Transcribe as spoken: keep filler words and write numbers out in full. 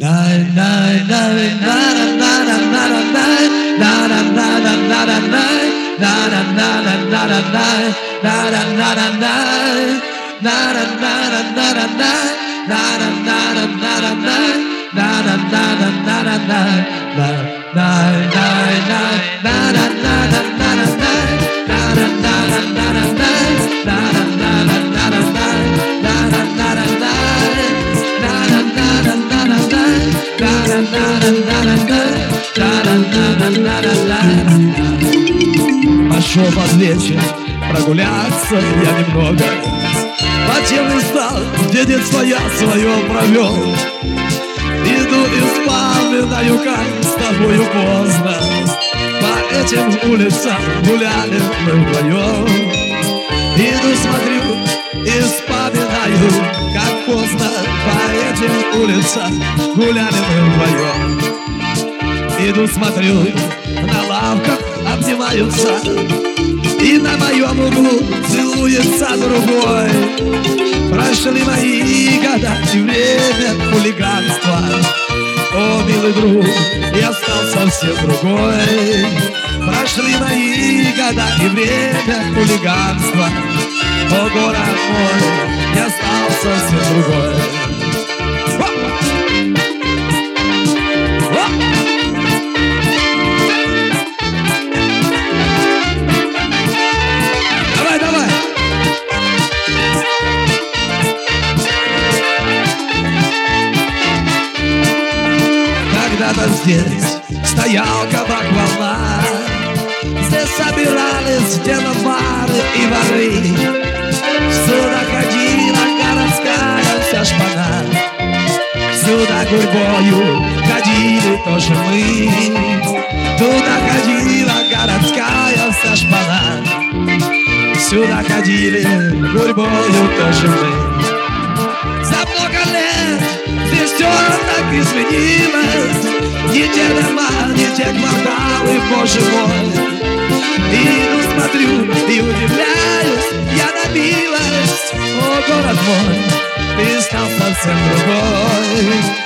Пошел под вечер прогуляться я немного по тем местам, где детство я свое провел. Иду и вспоминаю, как с тобою поздно по этим улицам гуляли мы вдвоем. Иду, смотрю и вспоминаю, как поздно по этим улицам гуляли мы вдвоем. Иду, смотрю, на лавках обнимаются, и на моем углу целуется другой. Прошли мои года и время хулиганства. О, милый друг, я стал совсем другой. Прошли мои года и время хулиганства. О, город мой, я стал совсем другой. Когда-то здесь стоял кабак «Волна», здесь собирались дедовары и воры. Сюда ходила городская вся шпана, сюда гурьбою ходили тоже мы. Туда ходила городская вся шпана, сюда ходили гурьбою тоже мы. За много лет здесь все так изменилось, не те дома, не те кварталы, боже мой. Иду, смотрю и удивляюсь я на милость. О, город мой, ты стал совсем другой.